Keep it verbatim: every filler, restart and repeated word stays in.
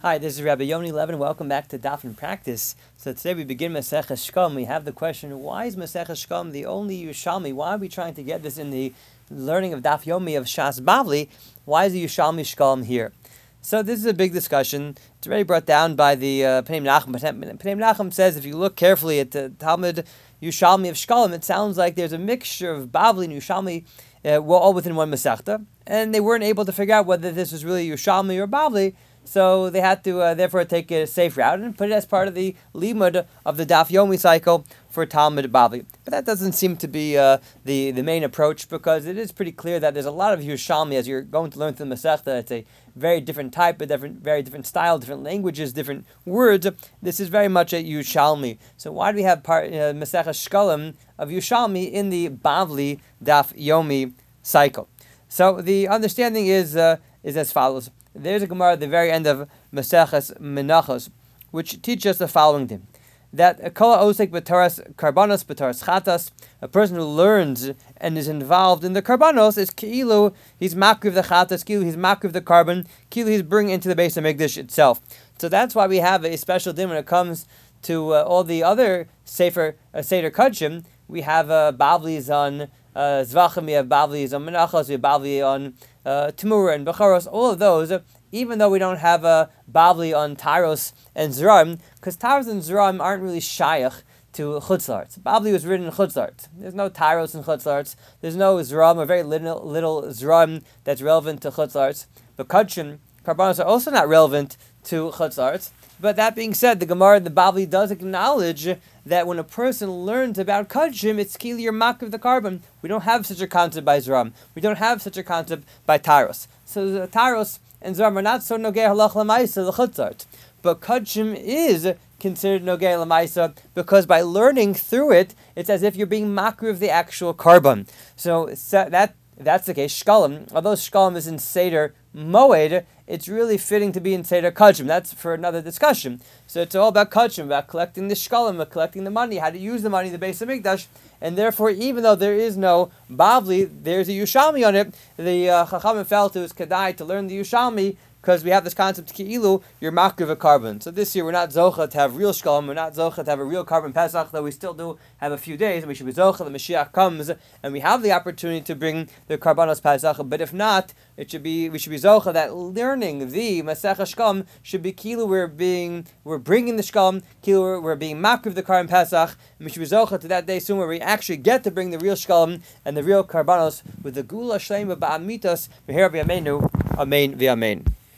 Hi, this is Rabbi Yoni Levin. Welcome back to Daf and Practice. So today we begin Maseches Shkom. We have the question, why is Maseches Shkom the only Yerushalmi? Why are we trying to get this in the learning of Daf Yomi of Shas Bavli? Why is the Yerushalmi Shkom here? So this is a big discussion. It's already brought down by the uh, Pnei Menachem. Pnei Menachem says if you look carefully at the Talmud Yerushalmi of Shkolm, it sounds like there's a mixture of Bavli and Yerushalmi uh, all within one Masechta, and they weren't able to figure out whether this was really Yerushalmi or Bavli. So they had to, uh, therefore, take a safe route and put it as part of the limud of the Daf Yomi cycle for Talmud Bavli. But that doesn't seem to be uh, the, the main approach, because it is pretty clear that there's a lot of Yerushalmi as you're going to learn through the Masechta. It's a very different type, a different, very different style, different languages, different words. This is very much a Yerushalmi. So why do we have part uh, Masechah Shkolim of Yerushalmi in the Bavli Daf Yomi cycle? So the understanding is uh, is as follows. There's a Gemara at the very end of Maseches Menachos, which teaches us the following thing: that a kol osek b'taras karbanos b'taras chatas, a person who learns and is involved in the karbanos, is ki'ilu he's makriv the chatas, ki'ilu he's makriv the carbon, ki'ilu he's bringing into the Beis Hamikdash itself. So that's why we have a special din when it comes to uh, all the other sefer uh, seder kudshim. We have uh, bavlis on uh, zvachim, we have bavlis on menachos, we have bavli on uh, Tamura and Becharos, all of those, even though we don't have a Bavli on Taros and Zeraim, because Taros and Zeraim aren't really shayach to Chutzlarts. Bavli was written in Chutzlarts. There's no Taros in Chutzlarts. There's no Zeraim, or very little, little Zeraim that's relevant to Chutzlarts. But Kudshim, Karbanos are also not relevant to Chutzlarts. But that being said, the Gemara in the Bavli does acknowledge that when a person learns about Kudshim, it's kili or mak of the carbon. We don't have such a concept by Zram. We don't have such a concept by Taros. So the Taros and Zram are not so nogei halach lamaisa the chutzart. But Kudshim is considered nogei lamaisa because by learning through it, it's as if you're being makriv of the actual carbon. So, so that that's the case. Shkalim, although Shkalim is in Seder Moed, it's really fitting to be in Seder Kudshim. That's for another discussion. So it's all about Kudshim, about collecting the Shkalim, about collecting the money, how to use the money in the Beis Hamikdash. And therefore, even though there is no Bavli, there's a Yerushalmi on it. The uh, Chachamim felt it was Kedai to learn the Yerushalmi, because we have this concept, Ki'ilu, you're makriv a carbon. So this year we're not zocha to have real shkalim, we're not zocha to have a real carbon Pesach, though we still do have a few days, and we should be zocha, the Mashiach comes, and we have the opportunity to bring the karbanos Pesach, but if not, it should be, we should be zocha that learning the Masech Shkalim should be kilu, we're being, we're bringing the shkalim, kilu, we're, we're being makriv the carbon Pesach, and we should be zocha to that day soon where we actually get to bring the real shkalim and the real karbanos with the gula shleima ba'amitas, v'her v'yameinu, amen v'amen.